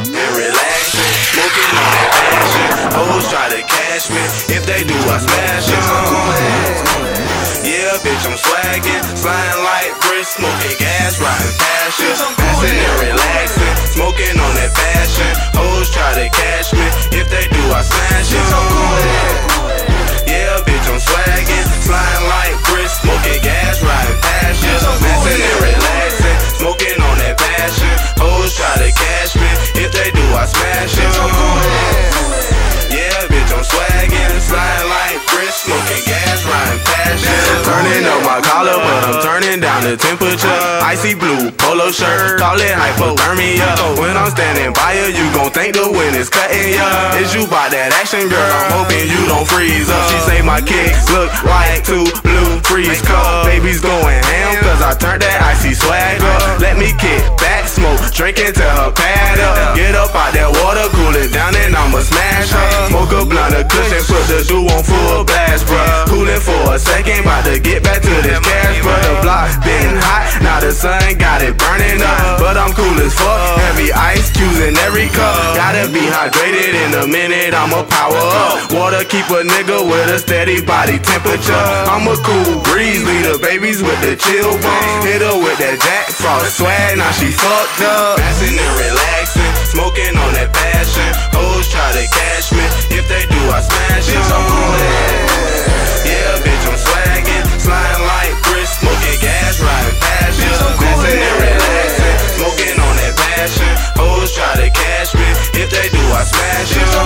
and relaxing, smoking on that passion. Hoes try to cash me, if they do I smash it. Yeah, bitch, I'm swagging, sliding like bricks, smoking gas, riding passion, passing and relaxing, smoking on that passion. Hoes try to cash me, if they do I smash it. Yeah, bitch, I'm swagging, sliding like bricks, smoking gas, riding passion, passing and relaxing, smoking on that passion. Hoes try to cash me, if they do I smash it. Yeah, bitch, I'm swagging, sliding like bricks, smoking gas, riding passion. Turning up my collar, but I'm turning down the temperature. Icy blue polo shirt, call it hypothermia. When I'm standing by you, you gon' think the wind is cutting ya. Is you bout that action, girl? I'm hoping you don't freeze up. She say my kicks look like two blue freeze cups. Baby's going ham, cause I turned that icy swag up. Let me kick back, smoke, drinking till her pad up. Get up out that water, cool it down, and I'ma smash her. Smoke a blunt of cushion, put the dew on full blast, bruh. Coolin' for a second, bout to get back to this cash, bruh. The block been hot, now the sun got it burning up. But I'm cool as fuck, heavy ice cubes in every cup. Gotta be hydrated in a minute, I'ma power up. Water keep a nigga with a steady body temperature. I'm a cool breeze, lead the babies with the chill bump. Hit her with that Jack Frost swag, now she fucked up. Passing and relaxing, smoking on that passion. Hoes try to cash me, if they do I smash it. Yeah, bitch, I'm swagging, sliding like bricks, smoking gas, riding passion. Passing and relaxing, smoking on that passion. Hoes try to cash me, if they do I smash it.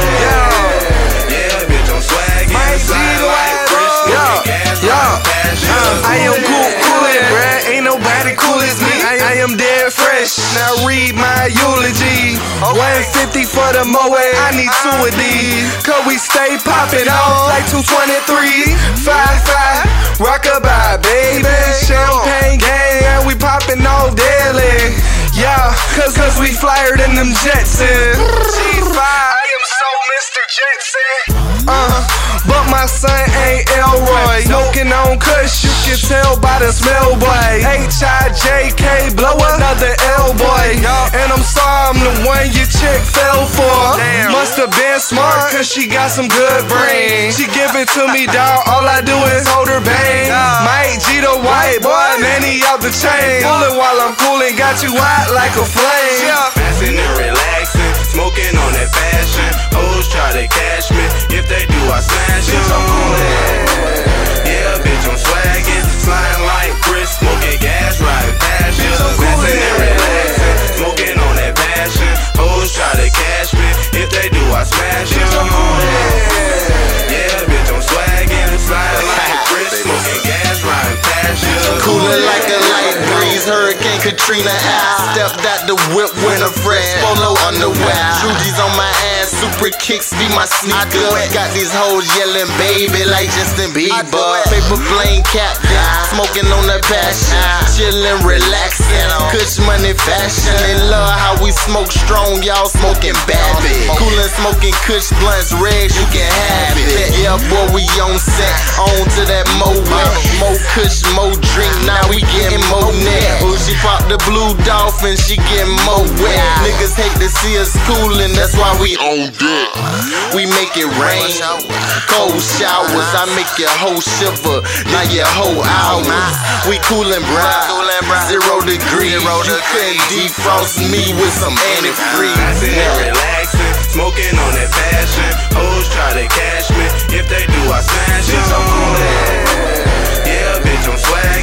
Yeah, bitch, I'm swagging, sliding like bricks, smoking gas, riding passion. I am coolin', bruh, ain't nobody cool as me. I am dead fresh, now read my eulogy. 150 for the Moe, I need 2 of these. Cause we stay poppin' off like 223. 5-5, rockabye, baby. Champagne gang, and we poppin' off daily. Yeah, cause we flyer than them Jetsons. G5, I am so Mr. Jetson. But my son ain't Elroy. Smoking on kush, you can tell by the smell, boy. H-I-J-K, blow another L, boy. And I'm sorry I'm the one your chick fell for. Must've been smart, cause she got some good brain. She give it to me, dawg, all I do is hold her bang. Mike G the white boy, nanny out the chain. Coolin' while I'm coolin', got you hot like a flame. Passing and relaxing, smoking on that passion. Hoes try to cash me, if they do I smash it. Yeah, bitch, I'm swagging, sliding like bricks, smoking gas, riding passion. Passing and relaxing, smoking on that passion. Hoes try to cash me, if they do I smash it. Yeah, bitch, I'm swagging, sliding like bricks, smoking gas, riding passion. Coolin' like a light breeze, Hurricane Katrina out. Stepped out the whip, winter fresh, polo underwear. Trudies on my ass, super kicks be my sneaker. Got these hoes yelling baby like Justin Bieber. Paper plane captain, smoking on the passion. Chillin', relaxing, kush money fashion. They love how we smoke strong, y'all smoking Babbitt. Coolin' smoking kush blunts, reds, you can have it. Yeah, boy, we on set, on to that mo wet. Mo kush, mo drink, now we getting mo net. Oh, she pop the blue dolphin, she getting mo wet. Niggas hate to see us coolin', that's why we on deck. We make it rain, cold showers, I make your whole shiver, not your whole hours. We coolin', bruh, 0 degrees. You couldn't defrost me with some antifreeze.